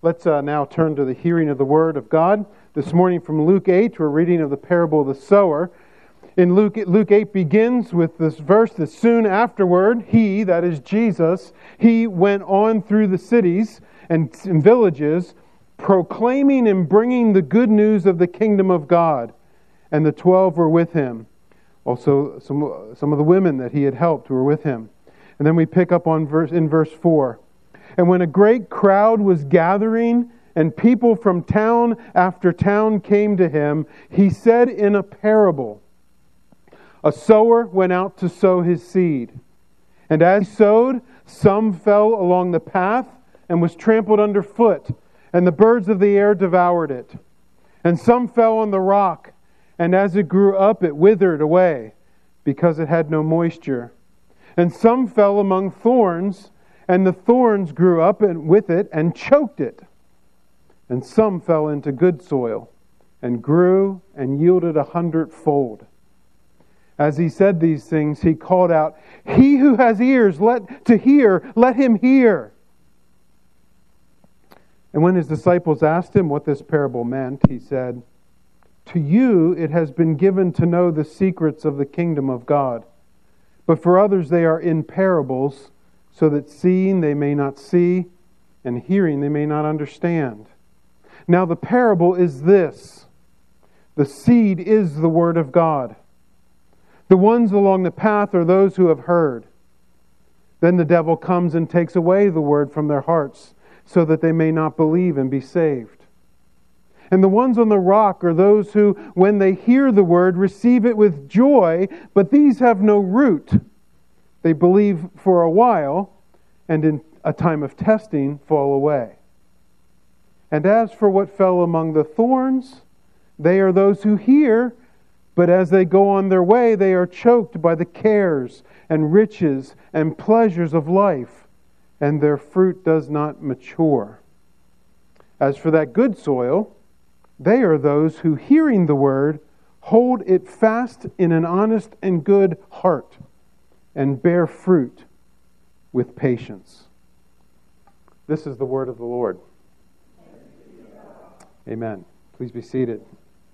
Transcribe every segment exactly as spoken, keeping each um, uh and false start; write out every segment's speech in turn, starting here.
Let's uh, now turn to the hearing of the Word of God. This morning from Luke eight, we're reading of the parable of the sower. In Luke, Luke eight begins with this verse that soon afterward, He, that is Jesus, He went on through the cities and, and villages, proclaiming and bringing the good news of the kingdom of God. And the twelve were with Him. Also, some, some of the women that He had helped were with Him. And then we pick up on verse in verse four. And when a great crowd was gathering, and people from town after town came to Him, He said in a parable, A sower went out to sow his seed. And as he sowed, some fell along the path and was trampled underfoot, and the birds of the air devoured it. And some fell on the rock, and as it grew up, it withered away, because it had no moisture. And some fell among thorns, and the thorns grew up and with it and choked it. And some fell into good soil and grew and yielded a hundredfold. As He said these things, He called out, He who has ears let to hear, let him hear. And when His disciples asked Him what this parable meant, He said, To you it has been given to know the secrets of the kingdom of God. But for others they are in parables, so that seeing they may not see, and hearing they may not understand. Now the parable is this. The seed is the word of God. The ones along the path are those who have heard. Then the devil comes and takes away the word from their hearts, so that they may not believe and be saved. And the ones on the rock are those who, when they hear the word, receive it with joy, but these have no root. They believe for a while, and in a time of testing, fall away. And as for what fell among the thorns, they are those who hear, but as they go on their way, they are choked by the cares and riches and pleasures of life, and their fruit does not mature. As for that good soil, they are those who, hearing the word, hold it fast in an honest and good heart, and bear fruit with patience. This is the word of the Lord. Amen. Please be seated.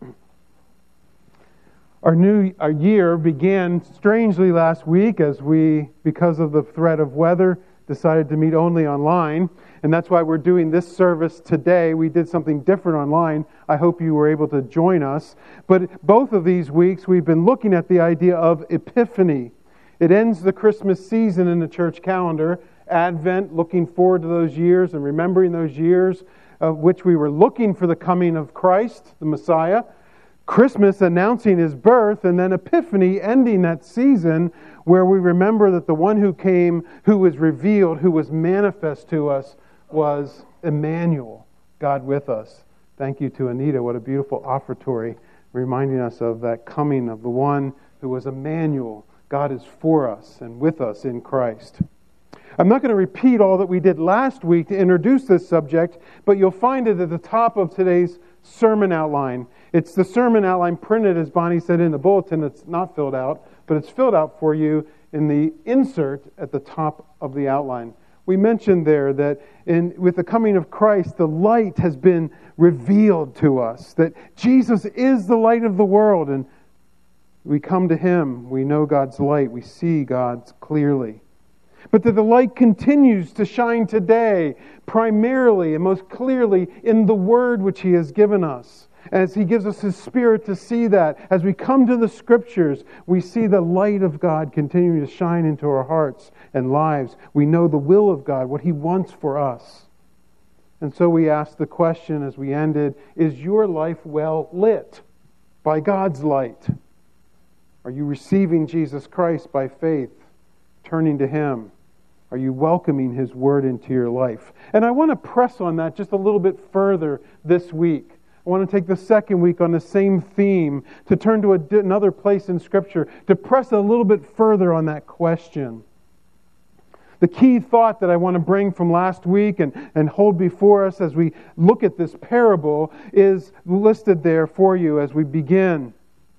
Our new our year began strangely last week as we, because of the threat of weather, decided to meet only online. And that's why we're doing this service today. We did something different online. I hope you were able to join us. But both of these weeks we've been looking at the idea of Epiphany. It ends the Christmas season in the church calendar. Advent, looking forward to those years and remembering those years of which we were looking for the coming of Christ, the Messiah. Christmas announcing His birth, and then Epiphany ending that season where we remember that the one who came, who was revealed, who was manifest to us was Emmanuel, God with us. Thank you to Anita. What a beautiful offertory reminding us of that coming of the one who was Emmanuel. God is for us and with us in Christ. I'm not going to repeat all that we did last week to introduce this subject, but you'll find it at the top of today's sermon outline. It's the sermon outline printed, as Bonnie said, in the bulletin. It's not filled out, but it's filled out for you in the insert at the top of the outline. We mentioned there that in with the coming of Christ, the light has been revealed to us, that Jesus is the light of the world, and we come to Him, we know God's light, we see God's clearly. But that the light continues to shine today, primarily and most clearly in the Word which He has given us. As He gives us His Spirit to see that, as we come to the Scriptures, we see the light of God continuing to shine into our hearts and lives. We know the will of God, what He wants for us. And so we ask the question as we ended, is your life well lit by God's light? Are you receiving Jesus Christ by faith, turning to Him? Are you welcoming His Word into your life? And I want to press on that just a little bit further this week. I want to take the second week on the same theme to turn to a, another place in Scripture to press a little bit further on that question. The key thought that I want to bring from last week and, and hold before us as we look at this parable is listed there for you as we begin.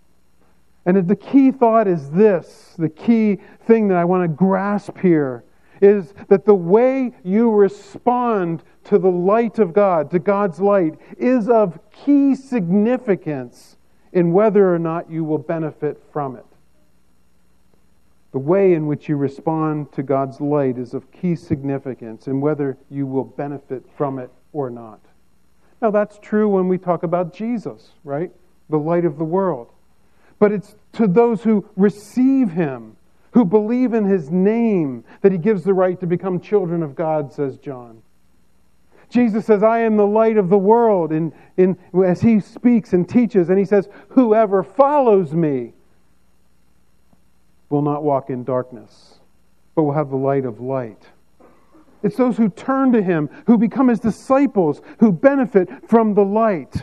And the key thought is this, the key thing that I want to grasp here is that the way you respond to the light of God, to God's light, is of key significance in whether or not you will benefit from it. The way in which you respond to God's light is of key significance in whether you will benefit from it or not. Now, that's true when we talk about Jesus, right? The light of the world. But it's to those who receive Him, who believe in His name, that He gives the right to become children of God, says John. Jesus says, I am the light of the world, in, in, as He speaks and teaches. And He says, whoever follows me will not walk in darkness, but will have the light of light. It's those who turn to Him, who become His disciples, who benefit from the light.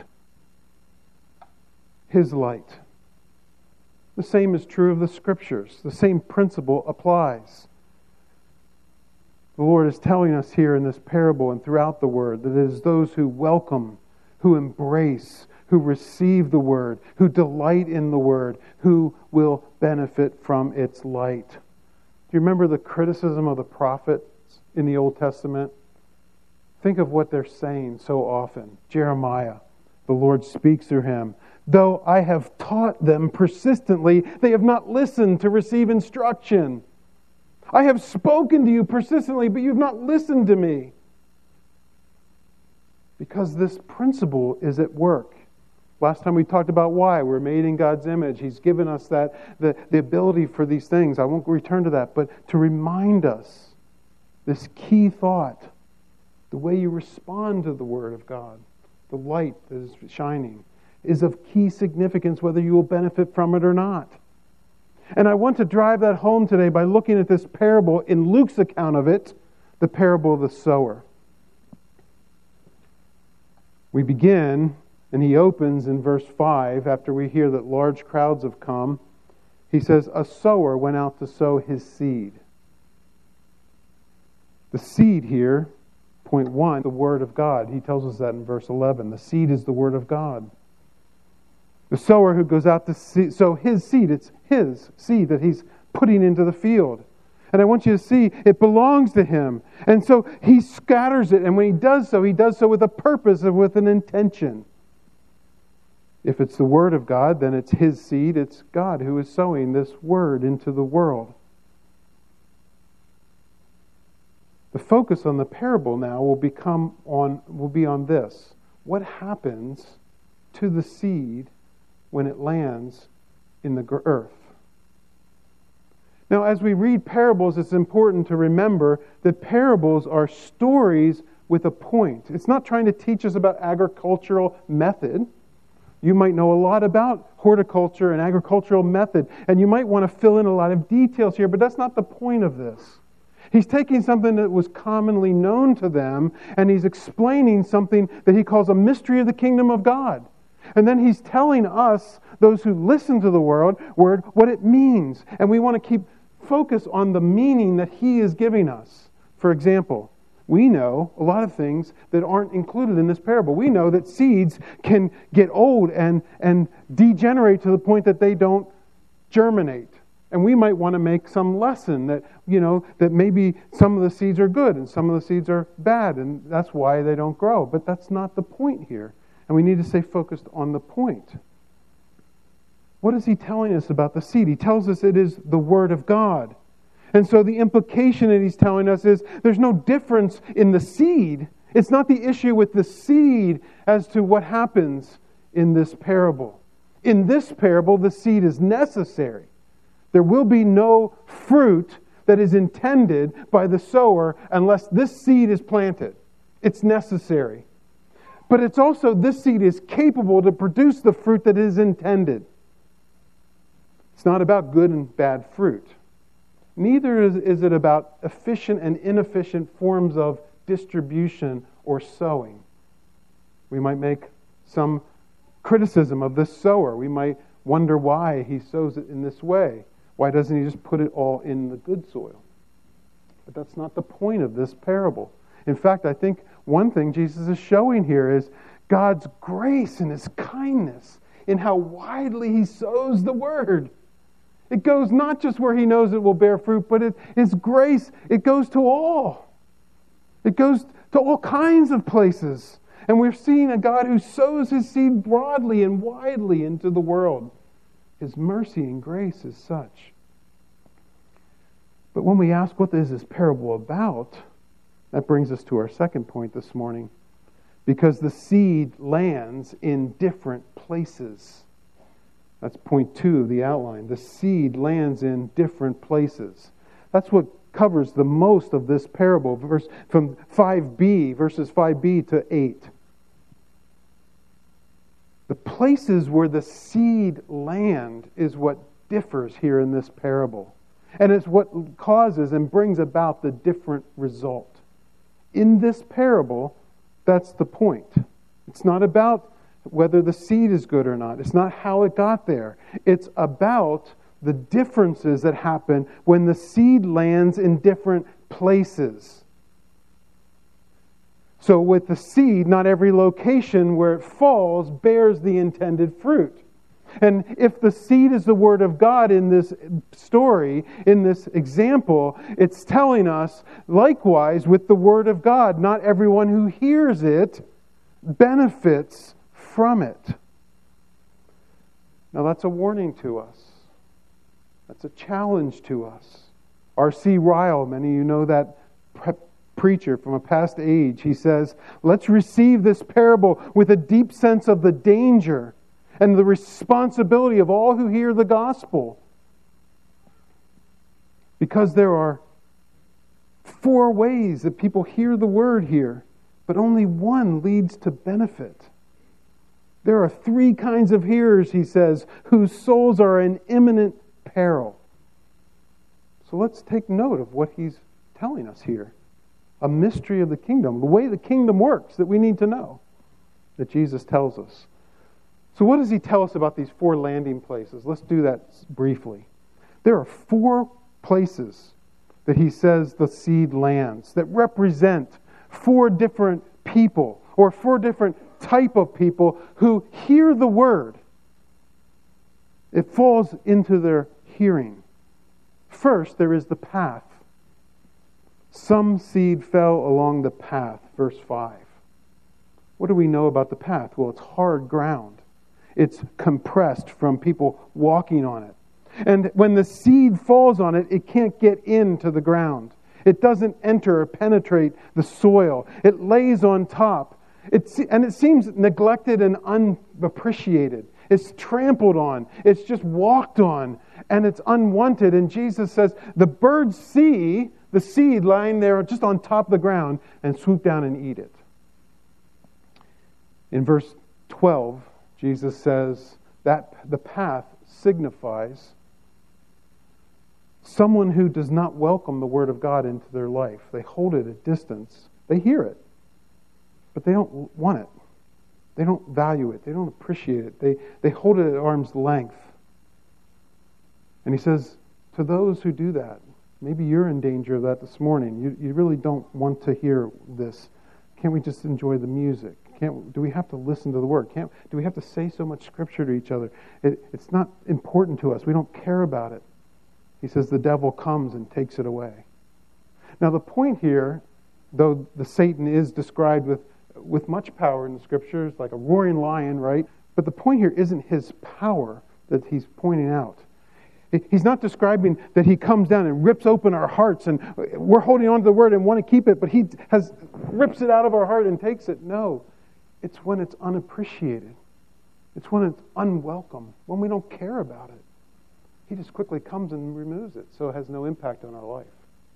His light. The same is true of the Scriptures. The same principle applies. The Lord is telling us here in this parable and throughout the Word that it is those who welcome, who embrace, who receive the Word, who delight in the Word, who will benefit from its light. Do you remember the criticism of the prophets in the Old Testament? Think of what they're saying so often. Jeremiah, the Lord speaks through him. Though I have taught them persistently, they have not listened to receive instruction. I have spoken to you persistently, but you have not listened to me. Because this principle is at work. Last time we talked about why. We're made in God's image. He's given us that the, the ability for these things. I won't return to that, but to remind us this key thought, the way you respond to the Word of God, the light that is shining, is of key significance whether you will benefit from it or not. And I want to drive that home today by looking at this parable in Luke's account of it, the parable of the sower. We begin, and he opens in verse five, after we hear that large crowds have come. He says, a sower went out to sow his seed. The seed here, point one, the Word of God. He tells us that in verse eleven. The seed is the Word of God. The sower who goes out to sow his seed, it's his seed that he's putting into the field. And I want you to see, it belongs to him. And so he scatters it. And when he does so, he does so with a purpose and with an intention. If it's the Word of God, then it's his seed. It's God who is sowing this Word into the world. The focus on the parable now will become on will be on this. What happens to the seed when it lands in the earth? Now, as we read parables, it's important to remember that parables are stories with a point. It's not trying to teach us about agricultural method. You might know a lot about horticulture and agricultural method, and you might want to fill in a lot of details here, but that's not the point of this. He's taking something that was commonly known to them, and he's explaining something that he calls a mystery of the kingdom of God. And then he's telling us, those who listen to the word, word what it means. And we want to keep focus on the meaning that he is giving us. For example, we know a lot of things that aren't included in this parable. We know that seeds can get old and, and degenerate to the point that they don't germinate. And we might want to make some lesson that, you know, that maybe some of the seeds are good and some of the seeds are bad, and that's why they don't grow. But that's not the point here. And we need to stay focused on the point. What is he telling us about the seed? He tells us it is the Word of God. And so the implication that he's telling us is there's no difference in the seed. It's not the issue with the seed as to what happens in this parable. In this parable, the seed is necessary. There will be no fruit that is intended by the sower unless this seed is planted. It's necessary. But it's also, this seed is capable to produce the fruit that is intended. It's not about good and bad fruit. Neither is, is it about efficient and inefficient forms of distribution or sowing. We might make some criticism of this sower. We might wonder why he sows it in this way. Why doesn't he just put it all in the good soil? But that's not the point of this parable. In fact, I think one thing Jesus is showing here is God's grace and His kindness in how widely He sows the Word. It goes not just where he knows it will bear fruit, but it, His grace, it goes to all. It goes to all kinds of places. And we're seeing a God who sows His seed broadly and widely into the world. His mercy and grace is such. But when we ask what is this parable about, that brings us to our second point this morning. Because the seed lands in different places. That's point two of the outline. The seed lands in different places. That's what covers the most of this parable, verse from five b, verses five b to eight. The places where the seed land is what differs here in this parable. And it's what causes and brings about the different result. In this parable, that's the point. It's not about whether the seed is good or not. It's not how it got there. It's about the differences that happen when the seed lands in different places. So with the seed, not every location where it falls bears the intended fruit. And if the seed is the Word of God in this story, in this example, it's telling us, likewise, with the Word of God, not everyone who hears it benefits from it. Now that's a warning to us. That's a challenge to us. R C Ryle, many of you know that pre- preacher from a past age, he says, let's receive this parable with a deep sense of the danger and the responsibility of all who hear the gospel. Because there are four ways that people hear the word here, but only one leads to benefit. There are three kinds of hearers, he says, whose souls are in imminent peril. So let's take note of what he's telling us here. A mystery of the kingdom, the way the kingdom works that we need to know, that Jesus tells us. So what does he tell us about these four landing places? Let's do that briefly. There are four places that he says the seed lands that represent four different people or four different type of people who hear the word. It falls into their hearing. First, there is the path. Some seed fell along the path, verse five. What do we know about the path? Well, it's hard ground. It's compressed from people walking on it. And when the seed falls on it, it can't get into the ground. It doesn't enter or penetrate the soil. It lays on top. It's, and it seems neglected and unappreciated. It's trampled on. It's just walked on. And it's unwanted. And Jesus says, the birds see the seed lying there just on top of the ground and swoop down and eat it. In verse twelve, Jesus says that the path signifies someone who does not welcome the Word of God into their life. They hold it at distance. They hear it, but they don't want it. They don't value it. They don't appreciate it. They, they hold it at arm's length. And he says, to those who do that, maybe you're in danger of that this morning. You, you really don't want to hear this. Can't we just enjoy the music? Can't, do we have to listen to the Word? Can't, do we have to say so much Scripture to each other? It, it's not important to us. We don't care about it. He says the devil comes and takes it away. Now the point here, though the Satan is described with, with much power in the Scriptures, like a roaring lion, right? But the point here isn't his power that he's pointing out. He's not describing that he comes down and rips open our hearts and we're holding on to the Word and want to keep it, but he has rips it out of our heart and takes it. No. It's when it's unappreciated. It's when it's unwelcome, when we don't care about it. He just quickly comes and removes it, so it has no impact on our life.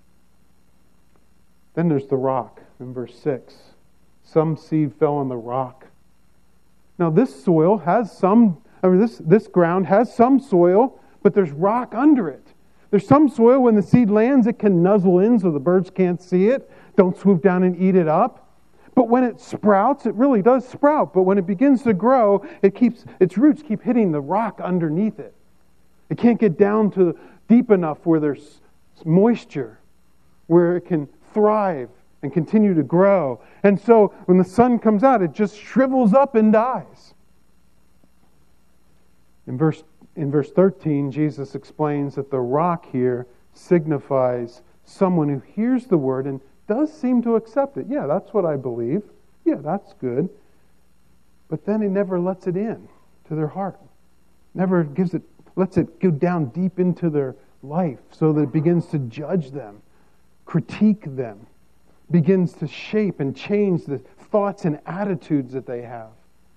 Then there's the rock in verse six. Some seed fell on the rock. Now this soil has some, I mean this, this ground has some soil, but there's rock under it. There's some soil when the seed lands, it can nuzzle in so the birds can't see it. Don't swoop down and eat it up. But when it sprouts, it really does sprout. But when it begins to grow, it keeps its roots keep hitting the rock underneath it. It can't get down to deep enough where there's moisture, where it can thrive and continue to grow. And so when the sun comes out, it just shrivels up and dies. In verse in verse thirteen, Jesus explains that the rock here signifies someone who hears the word and does seem to accept it. Yeah, that's what I believe. Yeah, that's good. But then he never lets it in to their heart. Never gives it, lets it go down deep into their life so that it begins to judge them, critique them, begins to shape and change the thoughts and attitudes that they have.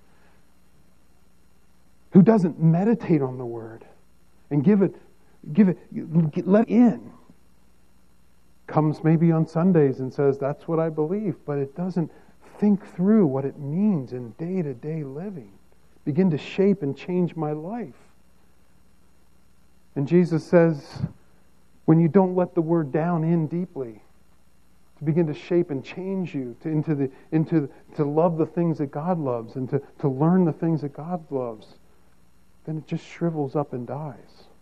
Who doesn't meditate on the word and give it, give it, let it in. Comes maybe on Sundays and says, that's what I believe, but it doesn't think through what it means in day-to-day living. Begin to shape and change my life. And Jesus says, when you don't let the word down in deeply, to begin to shape and change you to, into the into to love the things that God loves and to, to learn the things that God loves, then it just shrivels up and dies.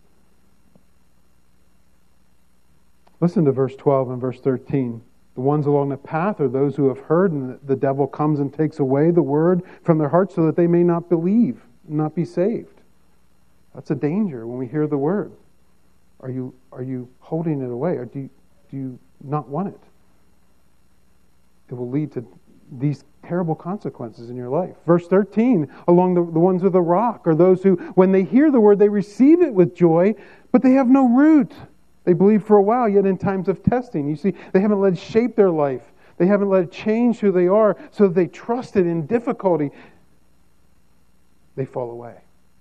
Listen to verse twelve and verse thirteen. The ones along the path are those who have heard, and the devil comes and takes away the word from their hearts so that they may not believe, not be saved. That's a danger when we hear the word. Are you are you holding it away, or do you, do you not want it? It will lead to these terrible consequences in your life. Verse thirteen, along the, the ones with the rock, are those who, when they hear the word, they receive it with joy, but they have no root. They believe for a while, yet in times of testing. You see, they haven't let it shape their life. They haven't let it change who they are, so that they trust it in difficulty. They fall away.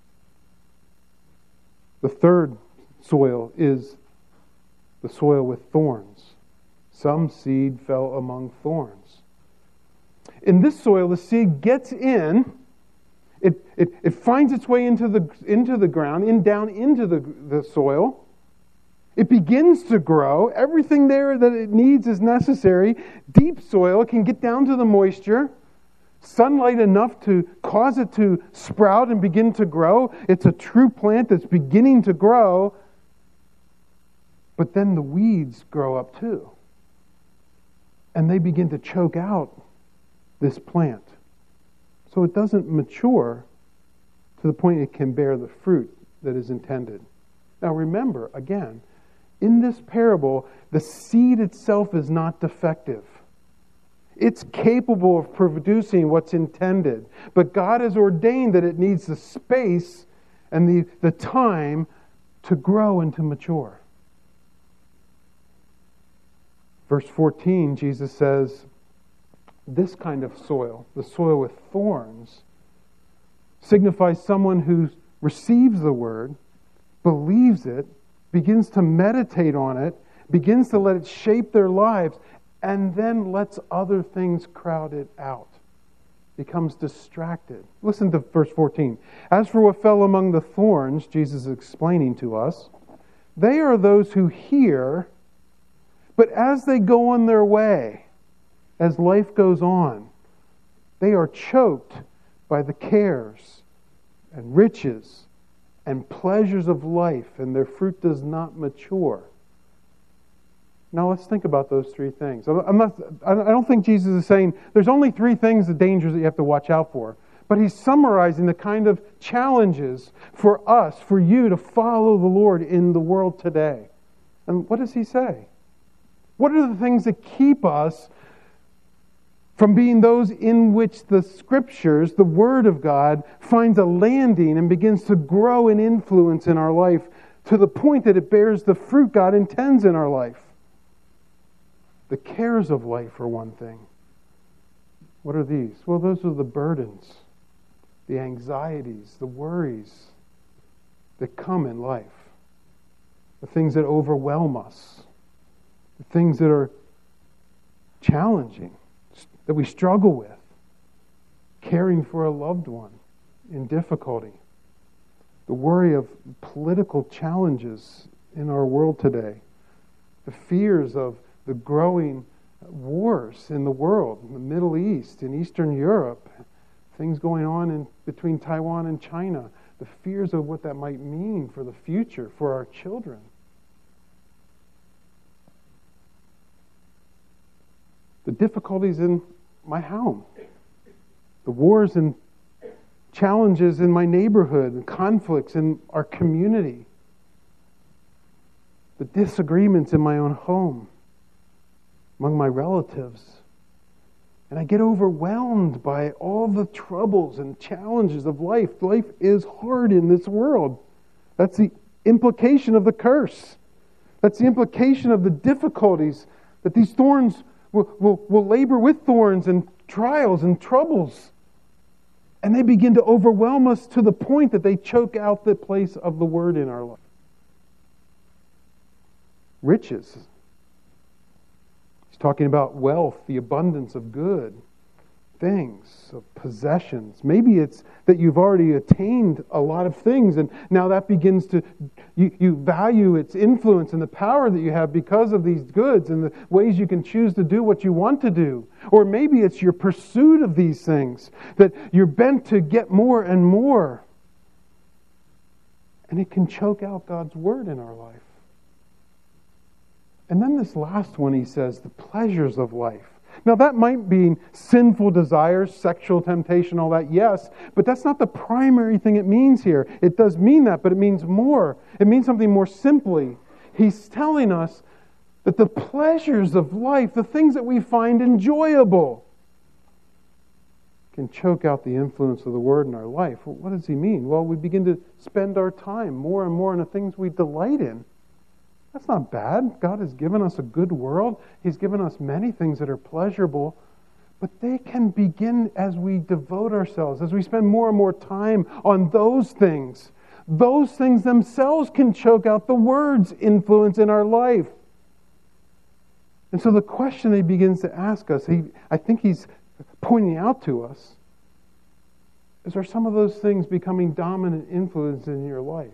The third soil is the soil with thorns. Some seed fell among thorns. In this soil, the seed gets in. It, it, it finds its way into the, into the ground, in down into the, the soil. It begins to grow. Everything there that it needs is necessary. Deep soil can get down to the moisture. Sunlight enough to cause it to sprout and begin to grow. It's a true plant that's beginning to grow. But then the weeds grow up too. And they begin to choke out this plant. So it doesn't mature to the point it can bear the fruit that is intended. Now remember, again, in this parable, the seed itself is not defective. It's capable of producing what's intended. But God has ordained that it needs the space and the, the time to grow and to mature. Verse fourteen, Jesus says, this kind of soil, the soil with thorns, signifies someone who receives the word, believes it, begins to meditate on it, begins to let it shape their lives, and then lets other things crowd it out. Becomes distracted. Listen to verse fourteen. As for what fell among the thorns, Jesus is explaining to us, they are those who hear, but as they go on their way, as life goes on, they are choked by the cares and riches and pleasures of life, and their fruit does not mature. Now let's think about those three things. I'm not, I don't think Jesus is saying there's only three things, the dangers that you have to watch out for. But he's summarizing the kind of challenges for us, for you to follow the Lord in the world today. And what does he say? What are the things that keep us from being those in which the Scriptures, the Word of God, finds a landing and begins to grow in influence in our life to the point that it bears the fruit God intends in our life? The cares of life are one thing. What are these? Well, those are the burdens, the anxieties, the worries that come in life. The things that overwhelm us. The things that are challenging, that we struggle with. Caring for a loved one in difficulty. The worry of political challenges in our world today. The fears of the growing wars in the world, in the Middle East, in Eastern Europe, things going on in between Taiwan and China, the fears of what that might mean for the future, for our children. The difficulties in my home, the wars in challenges in my neighborhood, and conflicts in our community, the disagreements in my own home, among my relatives. And I get overwhelmed by all the troubles and challenges of life. Life is hard in this world. That's the implication of the curse. That's the implication of the difficulties, that these thorns will, will, will labor with thorns and trials and troubles. And they begin to overwhelm us to the point that they choke out the place of the Word in our life. Riches. He's talking about wealth, the abundance of good things, of possessions. Maybe it's that you've already attained a lot of things, and now that begins to, you, you value its influence and the power that you have because of these goods and the ways you can choose to do what you want to do. Or maybe it's your pursuit of these things, that you're bent to get more and more. And it can choke out God's Word in our life. And then this last one, he says, the pleasures of life. Now that might be sinful desires, sexual temptation, all that, yes, but that's not the primary thing it means here. It does mean that, but it means more. It means something more simply. He's telling us that the pleasures of life, the things that we find enjoyable, can choke out the influence of the Word in our life. Well, what does he mean? Well, we begin to spend our time more and more on the things we delight in. That's not bad. God has given us a good world. He's given us many things that are pleasurable. But they can begin as we devote ourselves, as we spend more and more time on those things. Those things themselves can choke out the Word's influence in our life. And so the question he begins to ask us, he, I think he's pointing out to us, is, are some of those things becoming dominant influence in your life?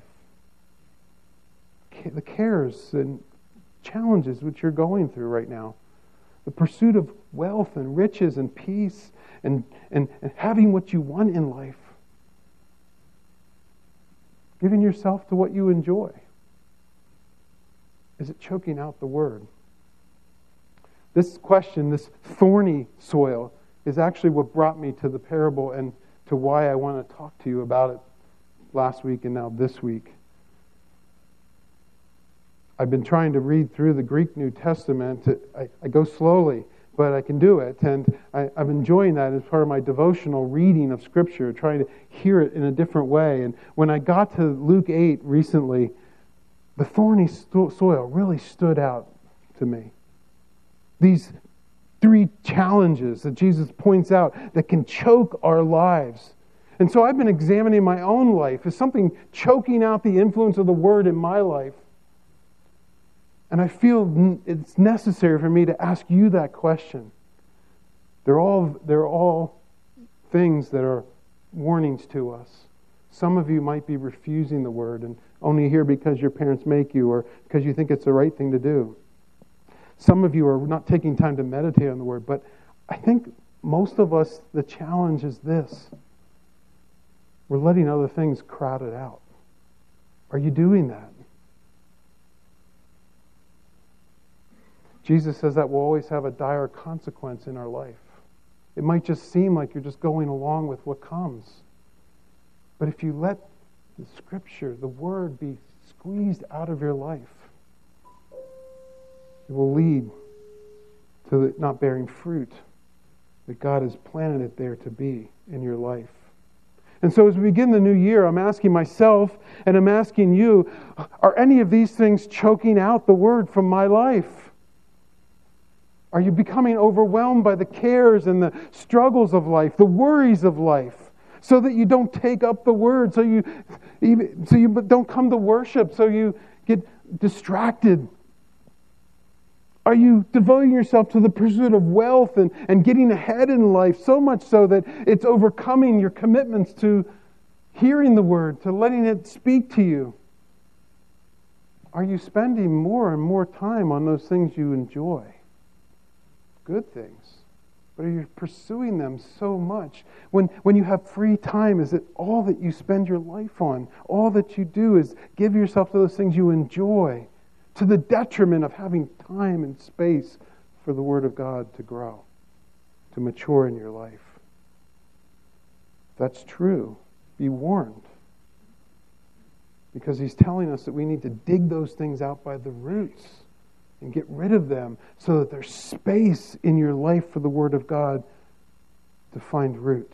The cares and challenges which you're going through right now. The pursuit of wealth and riches and peace and, and, and having what you want in life. Giving yourself to what you enjoy. Is it choking out the Word? This question, this thorny soil, is actually what brought me to the parable and to why I want to talk to you about it last week and now this week. I've been trying to read through the Greek New Testament. I, I go slowly, but I can do it. And I, I'm enjoying that as part of my devotional reading of Scripture, trying to hear it in a different way. And when I got to Luke eight recently, the thorny soil really stood out to me. These three challenges that Jesus points out that can choke our lives. And so I've been examining my own life. Is something choking out the influence of the Word in my life? And I feel it's necessary for me to ask you that question. They're all, they're all things that are warnings to us. Some of you might be refusing the Word and only here because your parents make you or because you think it's the right thing to do. Some of you are not taking time to meditate on the Word, but I think most of us, the challenge is this. We're letting other things crowd it out. Are you doing that? Jesus says that will always have a dire consequence in our life. It might just seem like you're just going along with what comes. But if you let the Scripture, the Word, be squeezed out of your life, it will lead to it not bearing fruit that God has planted it there to be in your life. And so as we begin the new year, I'm asking myself and I'm asking you, are any of these things choking out the Word from my life? Are you becoming overwhelmed by the cares and the struggles of life, the worries of life, so that you don't take up the Word, so you even, so you don't come to worship, so you get distracted? Are you devoting yourself to the pursuit of wealth and, and getting ahead in life so much so that it's overcoming your commitments to hearing the Word, to letting it speak to you? Are you spending more and more time on those things you enjoy? Good things. But are you pursuing them so much? When, when you have free time, is it all that you spend your life on? All that you do is give yourself to those things you enjoy, to the detriment of having time and space for the Word of God to grow, to mature in your life. If that's true, be warned. Because he's telling us that we need to dig those things out by the roots and get rid of them so that there's space in your life for the Word of God to find root.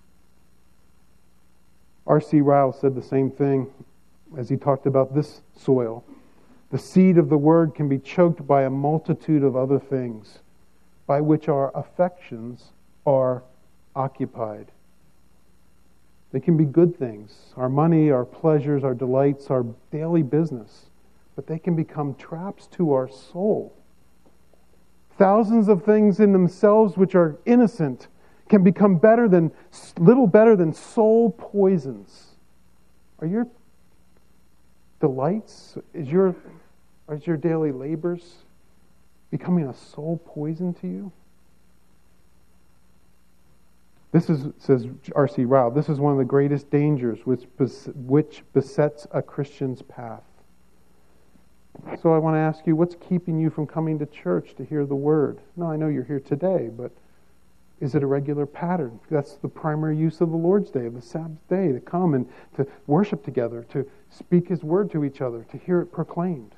R C Ryle said the same thing as he talked about this soil. The seed of the Word can be choked by a multitude of other things by which our affections are occupied. They can be good things, our money, our pleasures, our delights, our daily business, but they can become traps to our soul. Thousands of things in themselves which are innocent can become better than, little better than soul poisons. Are your delights, is your, is your daily labors becoming a soul poison to you? This is, says R C Ryle, this is one of the greatest dangers which, which besets a Christian's path. So I want to ask you, what's keeping you from coming to church to hear the Word? No, I know you're here today, but is it a regular pattern? That's the primary use of the Lord's Day, of the Sabbath day, to come and to worship together, to speak His Word to each other, to hear it proclaimed.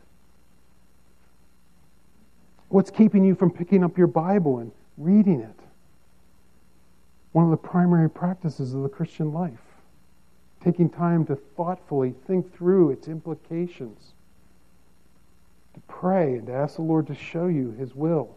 What's keeping you from picking up your Bible and reading it? One of the primary practices of the Christian life. Taking time to thoughtfully think through its implications. To pray and to ask the Lord to show you His will.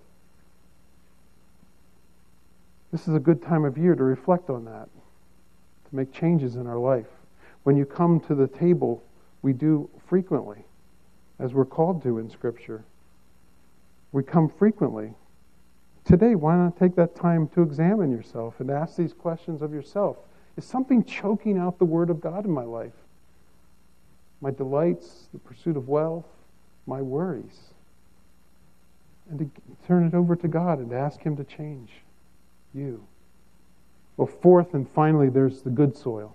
This is a good time of year to reflect on that. To make changes in our life. When you come to the table, we do frequently, as we're called to in Scripture. We come frequently. Today, why not take that time to examine yourself and ask these questions of yourself? Is something choking out the Word of God in my life? My delights, the pursuit of wealth, my worries. And to turn it over to God and to ask Him to change you. Well, fourth and finally, there's the good soil.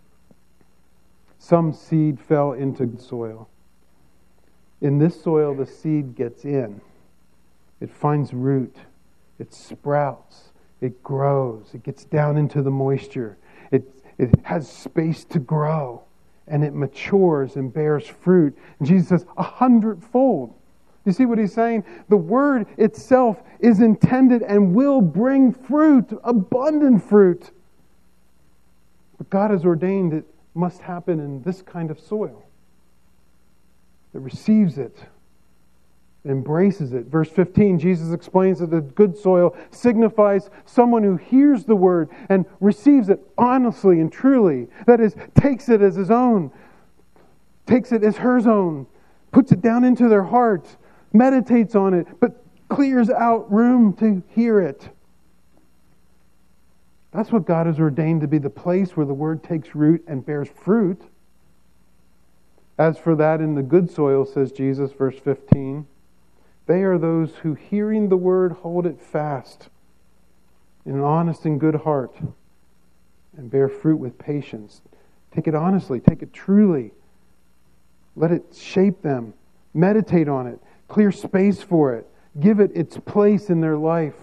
Some seed fell into good soil. In this soil, the seed gets in. It finds root. It sprouts. It grows. It gets down into the moisture. It, it has space to grow. And it matures and bears fruit. And Jesus says, a hundredfold. You see what He's saying? The Word itself is intended and will bring fruit, abundant fruit. But God has ordained it must happen in this kind of soil that receives it, embraces it. Verse fifteen, Jesus explains that the good soil signifies someone who hears the Word and receives it honestly and truly. That is, takes it as his own, takes it as hers own, puts it down into their heart, meditates on it, but clears out room to hear it. That's what God has ordained to be the place where the Word takes root and bears fruit. As for that in the good soil, says Jesus, verse fifteen, they are those who, hearing the Word, hold it fast in an honest and good heart and bear fruit with patience. Take it honestly. Take it truly. Let it shape them. Meditate on it. Clear space for it. Give it its place in their life.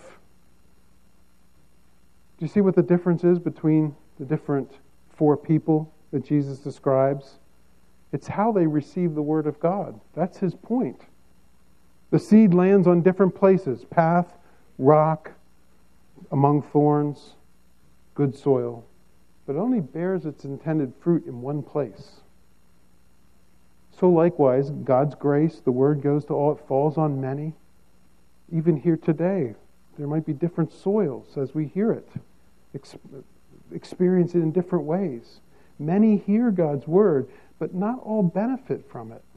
Do you see what the difference is between the different four people that Jesus describes? It's how they receive the Word of God. That's His point. The seed lands on different places. Path, rock, among thorns, good soil. But it only bears its intended fruit in one place. So likewise, God's grace, the Word goes to all, it falls on many. Even here today, there might be different soils as we hear it. Ex- experience it in different ways. Many hear God's Word, but not all benefit from it.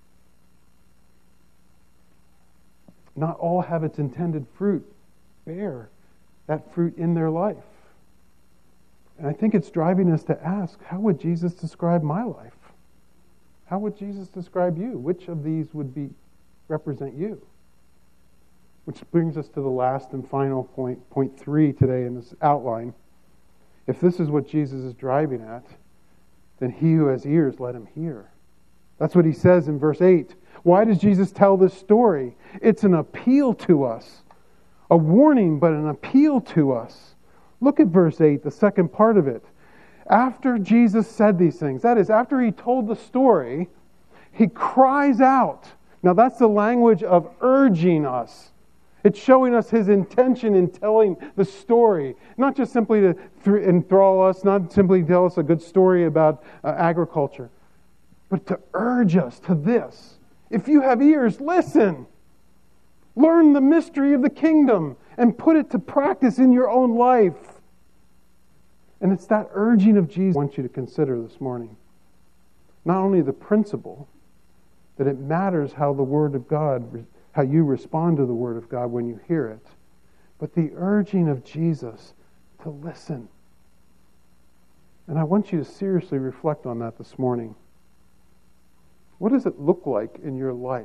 Not all have its intended fruit bear that fruit in their life. And I think it's driving us to ask, how would Jesus describe my life? How would Jesus describe you? Which of these would be represent you? Which brings us to the last and final point, point three today in this outline. If this is what Jesus is driving at, then he who has ears, let him hear. That's what He says in verse eight. Why does Jesus tell this story? It's an appeal to us. A warning, but an appeal to us. Look at verse eight, the second part of it. After Jesus said these things, that is, after he told the story, he cries out. Now that's the language of urging us. It's showing us his intention in telling the story. Not just simply to th- enthrall us, not simply tell us a good story about uh, agriculture, but to urge us to this. If you have ears, listen. Learn the mystery of the kingdom and put it to practice in your own life. And it's that urging of Jesus I want you to consider this morning. Not only the principle that it matters how the Word of God, how you respond to the Word of God when you hear it, but the urging of Jesus to listen. And I want you to seriously reflect on that this morning. What does it look like in your life?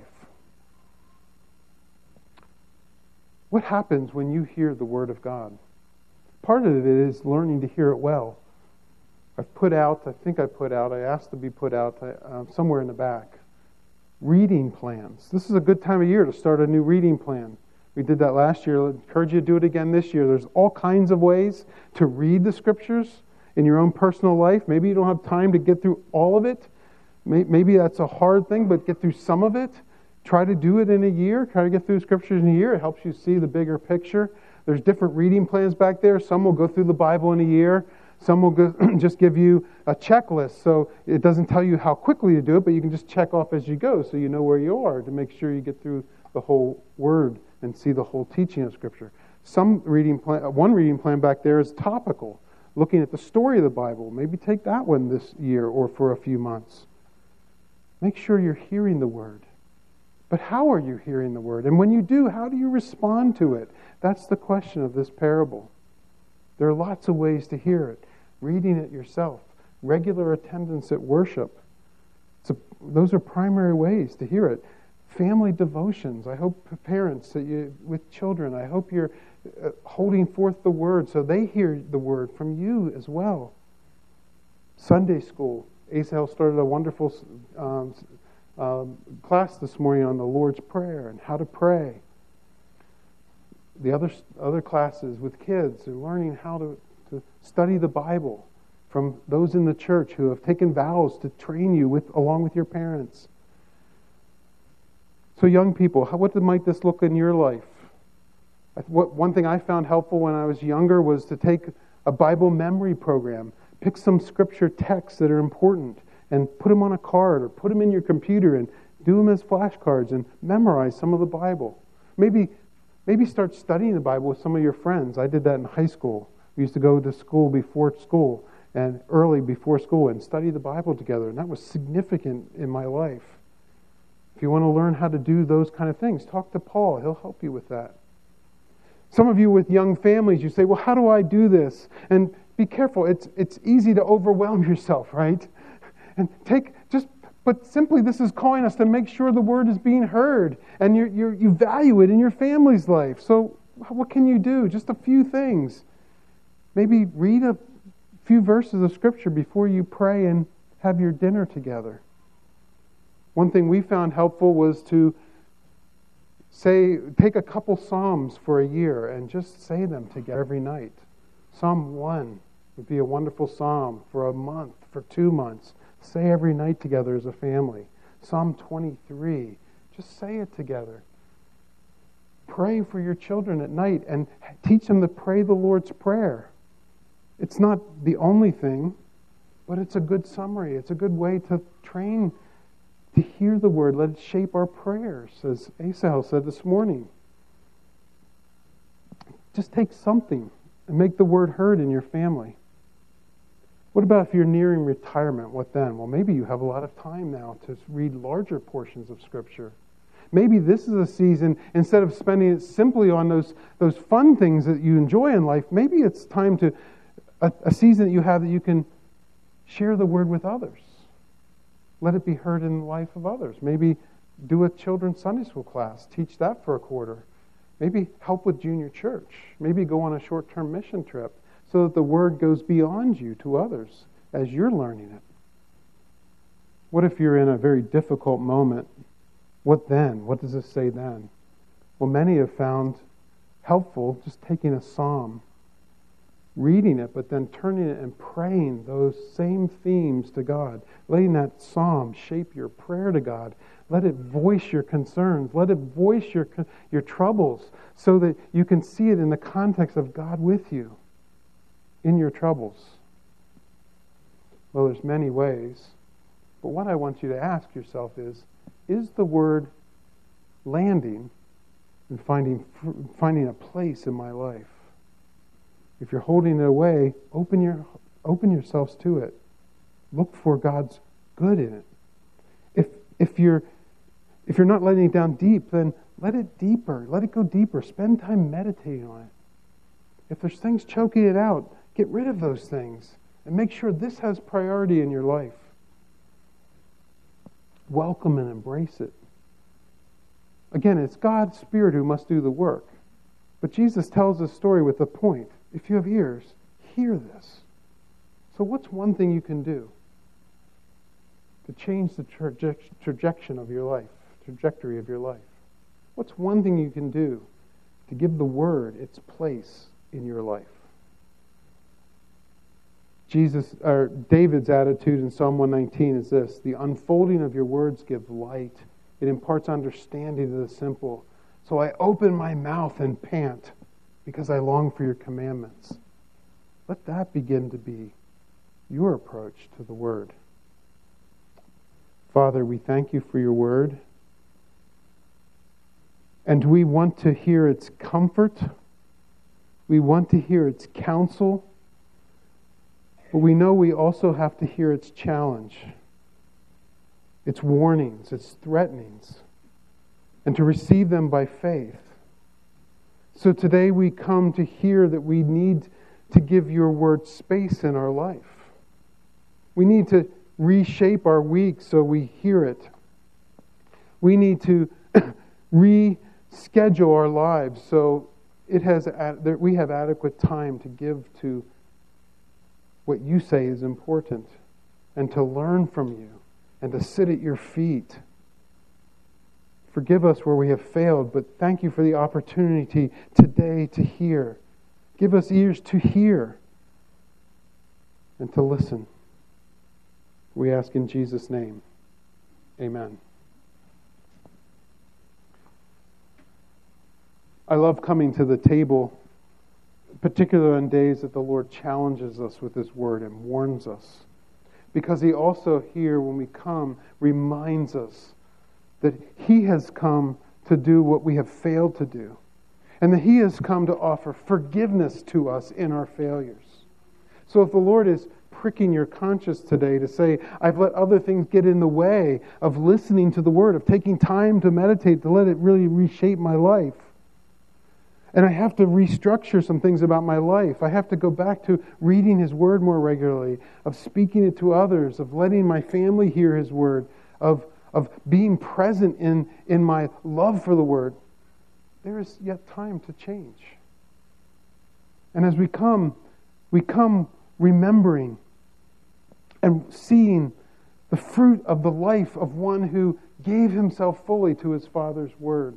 What happens when you hear the Word of God? Part of it is learning to hear it well. I've put out, I think I put out, I asked to be put out uh, somewhere in the back, reading plans. This is a good time of year to start a new reading plan. We did that last year. I encourage you to do it again this year. There's all kinds of ways to read the Scriptures in your own personal life. Maybe you don't have time to get through all of it. Maybe that's a hard thing, but get through some of it. Try to do it in a year. Try to get through Scriptures in a year. It helps you see the bigger picture. There's different reading plans back there. Some will go through the Bible in a year. Some will go, just give you a checklist. So it doesn't tell you how quickly to do it, but you can just check off as you go so you know where you are to make sure you get through the whole Word and see the whole teaching of Scripture. Some reading plan, one reading plan back there is topical, looking at the story of the Bible. Maybe take that one this year or for a few months. Make sure you're hearing the Word. But how are you hearing the Word? And when you do, how do you respond to it? That's the question of this parable. There are lots of ways to hear it. Reading it yourself. Regular attendance at worship. It's a, those are primary ways to hear it. Family devotions. I hope parents that you with children, I hope you're uh, holding forth the Word so they hear the Word from you as well. Sunday school. Asahel started a wonderful um, um, class this morning on the Lord's Prayer and how to pray. The other other classes with kids and learning how to, to study the Bible from those in the church who have taken vows to train you with along with your parents. So young people, how, what might this look in your life? What, one thing I found helpful when I was younger was to take a Bible memory program. Pick some scripture texts that are important and put them on a card or put them in your computer and do them as flashcards and memorize some of the Bible. Maybe maybe start studying the Bible with some of your friends. I did that in high school. We used to go to school before school and early before school and study the Bible together, and that was significant in my life. If you want to learn how to do those kind of things, talk to Paul. He'll help you with that. Some of you with young families, you say, well, how do I do this? And be careful. It's it's easy to overwhelm yourself, right? And take just, but simply this is calling us to make sure the Word is being heard and you you you value it in your family's life. So what can you do? Just a few things. Maybe read a few verses of Scripture before you pray and have your dinner together. One thing we found helpful was to say, take a couple Psalms for a year and just say them together every night. Psalm one would be a wonderful psalm for a month, for two months. Say every night together as a family. Psalm twenty-three, just say it together. Pray for your children at night and teach them to pray the Lord's Prayer. It's not the only thing, but it's a good summary. It's a good way to train to hear the Word. Let it shape our prayers, as Asahel said this morning. Just take something and make the Word heard in your family. What about if you're nearing retirement? What then? Well, maybe you have a lot of time now to read larger portions of Scripture. Maybe this is a season, instead of spending it simply on those, those fun things that you enjoy in life, maybe it's time to, a, a season that you have that you can share the Word with others. Let it be heard in the life of others. Maybe do a children's Sunday school class. Teach that for a quarter. Maybe help with junior church. Maybe go on a short-term mission trip so that the Word goes beyond you to others as you're learning it. What if you're in a very difficult moment? What then? What does it say then? Well, many have found helpful just taking a psalm, reading it, but then turning it and praying those same themes to God. Letting that psalm shape your prayer to God. Let it voice your concerns. Let it voice your, your troubles so that you can see it in the context of God with you in your troubles. Well, there's many ways. But what I want you to ask yourself is, is the word landing and finding, finding a place in my life? If you're holding it away, open your open yourselves to it. Look for God's good in it. If if you're if you're not letting it down deep, then let it deeper. Let it go deeper. Spend time meditating on it. If there's things choking it out, get rid of those things and make sure this has priority in your life. Welcome and embrace it. Again, it's God's Spirit who must do the work. But Jesus tells a story with a point. If you have ears, hear this. So what's one thing you can do to change the traje- trajectory of your life, trajectory of your life? What's one thing you can do to give the Word its place in your life? Jesus, or David's attitude in Psalm one nineteen is this: the unfolding of your words gives light. It imparts understanding to the simple. So I open my mouth and pant because I long for your commandments. Let that begin to be your approach to the Word. Father, we thank you for your Word. And we want to hear its comfort. We want to hear its counsel. But we know we also have to hear its challenge, its warnings, its threatenings, and to receive them by faith. So today we come to hear that we need to give your word space in our life. We need to reshape our week so we hear it. We need to reschedule our lives so it has that we have adequate time to give to what you say is important, and to learn from you, and to sit at your feet. Forgive us where we have failed, but thank you for the opportunity today to hear. Give us ears to hear and to listen. We ask in Jesus' name. Amen. I love coming to the table, particularly on days that the Lord challenges us with His Word and warns us. Because He also here, when we come, reminds us that He has come to do what we have failed to do. And that He has come to offer forgiveness to us in our failures. So if the Lord is pricking your conscience today to say, I've let other things get in the way of listening to the Word, of taking time to meditate, to let it really reshape my life, and I have to restructure some things about my life. I have to go back to reading His Word more regularly, of speaking it to others, of letting my family hear His Word, of, of being present in, in my love for the Word. There is yet time to change. And as we come, we come remembering and seeing the fruit of the life of one who gave himself fully to his Father's Word.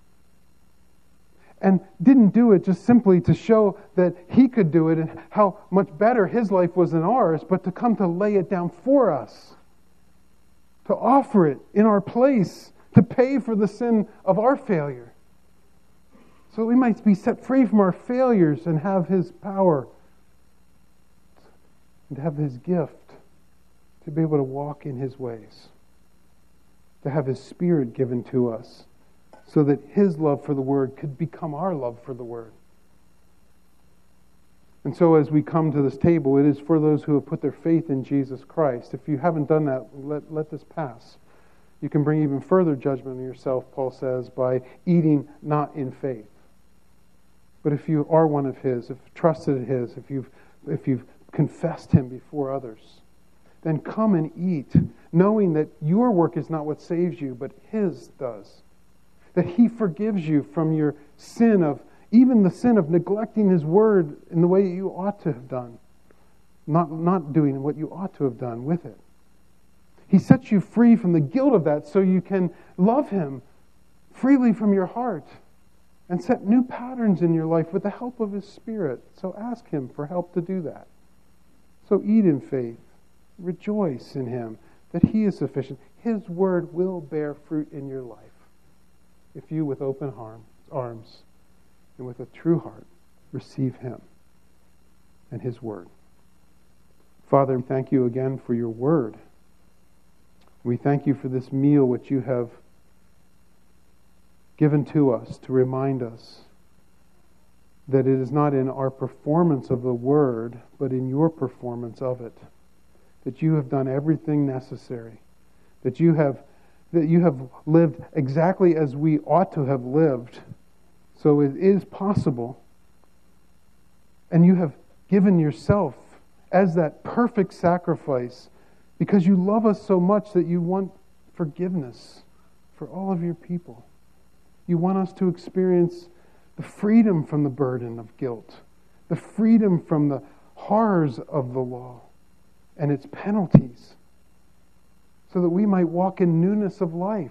And didn't do it just simply to show that he could do it and how much better his life was than ours, but to come to lay it down for us, to offer it in our place, to pay for the sin of our failure, so that we might be set free from our failures and have His power and have His gift to be able to walk in His ways, to have His Spirit given to us, so that His love for the Word could become our love for the Word. And so as we come to this table, it is for those who have put their faith in Jesus Christ. If you haven't done that, let, let this pass. You can bring even further judgment on yourself, Paul says, by eating not in faith. But if you are one of His, if you've trusted His, if you've, if you've confessed Him before others, then come and eat, knowing that your work is not what saves you, but His does. That He forgives you from your sin of, even the sin of neglecting His Word in the way that you ought to have done. Not, not doing what you ought to have done with it. He sets you free from the guilt of that so you can love Him freely from your heart and set new patterns in your life with the help of His Spirit. So ask Him for help to do that. So eat in faith. Rejoice in Him that He is sufficient. His word will bear fruit in your life if you, with open arms and with a true heart, receive Him and His word. Father, we thank You again for Your word. We thank You for this meal which You have given to us to remind us that it is not in our performance of the word, but in Your performance of it. That You have done everything necessary. That You have that You have lived exactly as we ought to have lived. So it is possible. And You have given Yourself as that perfect sacrifice because You love us so much that You want forgiveness for all of Your people. You want us to experience the freedom from the burden of guilt, the freedom from the horrors of the law and its penalties, so that we might walk in newness of life.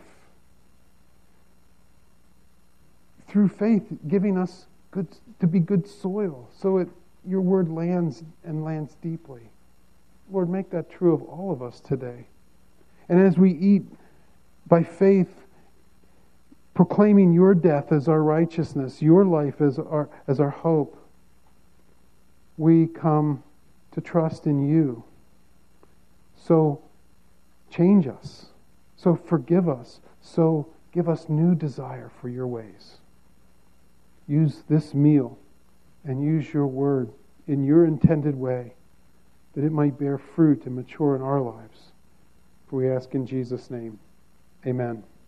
Through faith, giving us good to be good soil, so it Your word lands and lands deeply. Lord, make that true of all of us today. And as we eat by faith, proclaiming Your death as our righteousness, Your life as our, as our hope, we come to trust in You. So change us. So forgive us. So give us new desire for Your ways. Use this meal and use Your word in Your intended way, that it might bear fruit and mature in our lives. For we ask in Jesus' name, amen.